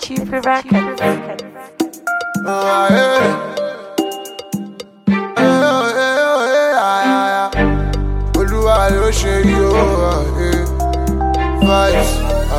QP Records. Olúwa ló ṣe yí o, vibes,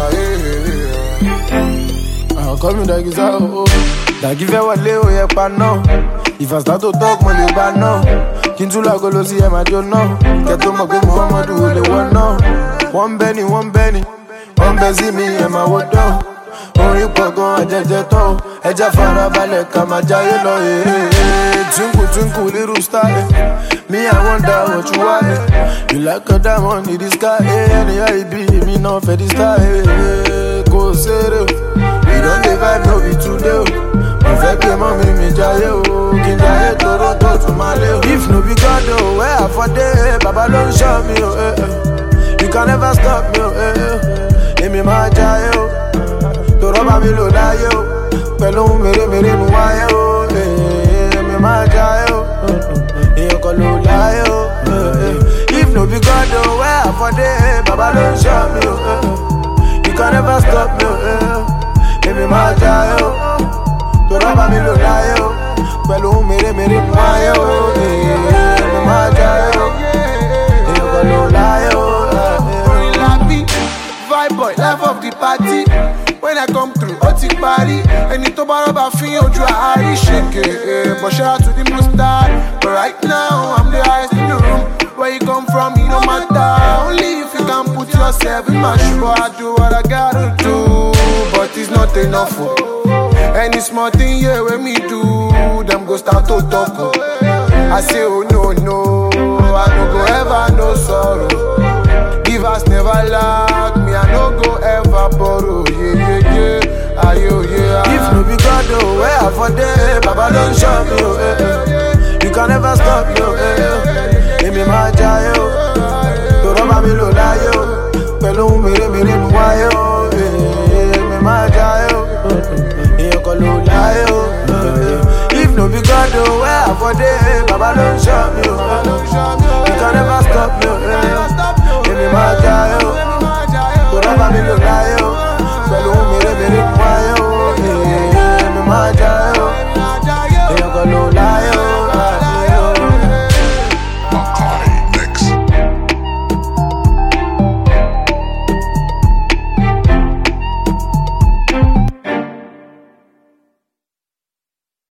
call me Dagiza o, Dagi fẹ́ wọlé o yẹ pa náà. If I start to talk mo lè gbà náà. Kí n tún lágo lọ sí ẹ̀ máa jó náà. Kẹ́ tó mọ̀ pé Muhammadu ò lè wọ́n náà. Wọ́n bẹ́ ni, wọ́n bẹ́ sí mi ẹ̀ máa wọ́ dán. Orin pọ̀ gan ẹ̀jẹ̀jẹ̀ tán. Ẹja farabalẹ̀ ká máa jayé lọ. Twinkle twinkle little star. Me I wonder what you are. You like a diamond in the sky. Anyhow it be, me not for the star. Go zero. We don't dey vibe no be today. Mo fẹ́ pé mọ́ mi jayé o. Kí n jayé Toronto to Mali o. If no be God o, where I for dey? Baba ló ń ṣọ́ mi o. You can never stop me o. Èmi máa jayé o. Tòrọ́ bá mi lò láyé o. Pẹ̀lú mèremère nu wáyé o. Èmi máa jayé o. Èèyàn kan ló láyé o. If no be God o, where I for dey? Baba ló ń ṣọ́ mi o. You can never stop me o. Èmi máa jayé o. Tòrọ́ bá mi lò láyé o. Pẹ̀lú mèremère nu wáyé o. Èmi máa jayé o. Èèyàn kan ló láyé o. Orin labi, vibe boy, life of the party. When I come through, ó ti parí. Ẹni tó bá rọ́bà fi ojú àárí ṣèké. But shout out to the mustard. But right now, I'm the highest in the room. Where you come from, it don't matter. Only if you can put yourself in my shoe. I do what I gotta do, but it's not enough. Any small thing here when me do, them go start to talk. I say, oh no, no, I